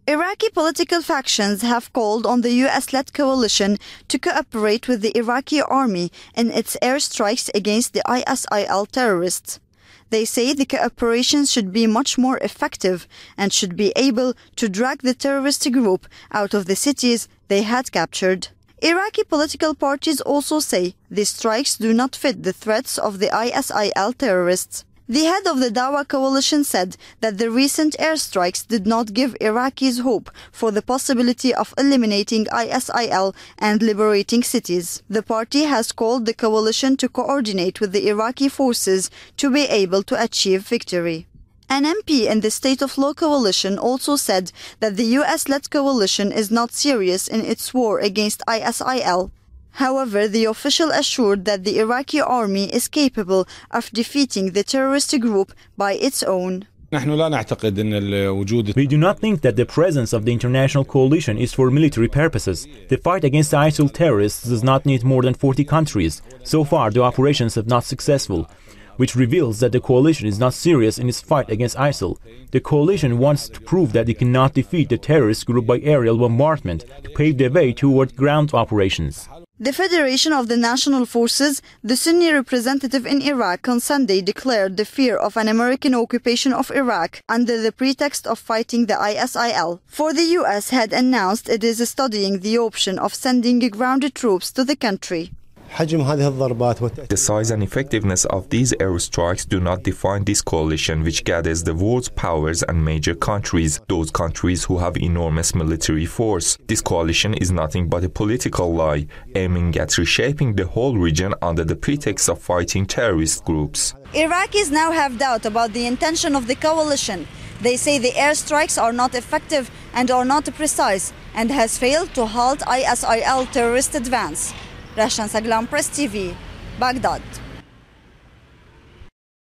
Iraqi political factions have called on the US-led coalition to cooperate with the Iraqi army in its airstrikes against the ISIL terrorists. They say the cooperation should be much more effective and should be able to drag the terrorist group out of the cities they had captured. Iraqi political parties also say the strikes do not fit the threats of the ISIL terrorists. The head of the Dawa coalition said that the recent airstrikes did not give Iraqis hope for the possibility of eliminating ISIL and liberating cities. The party has called the coalition to coordinate with the Iraqi forces to be able to achieve victory. An MP in the State of Law coalition also said that the US-led coalition is not serious in its war against ISIL. However, the official assured that the Iraqi army is capable of defeating the terrorist group by its own. We do not think that the presence of the international coalition is for military purposes. The fight against ISIL terrorists does not need more than 40 countries. So far, the operations have not successful, which reveals that the coalition is not serious in its fight against ISIL. The coalition wants to prove that it cannot defeat the terrorist group by aerial bombardment to pave the way toward ground operations. The Federation of the National Forces, the Sunni representative in Iraq, on Sunday declared the fear of an American occupation of Iraq under the pretext of fighting the ISIL. For the US had announced it is studying the option of sending ground troops to the country. The size and effectiveness of these airstrikes do not define this coalition, which gathers the world's powers and major countries, those countries who have enormous military force. This coalition is nothing but a political lie, aiming at reshaping the whole region under the pretext of fighting terrorist groups. Iraqis now have doubt about the intention of the coalition. They say the airstrikes are not effective and are not precise and has failed to halt ISIL terrorist advance. Rashan Saglam, Press TV, Baghdad.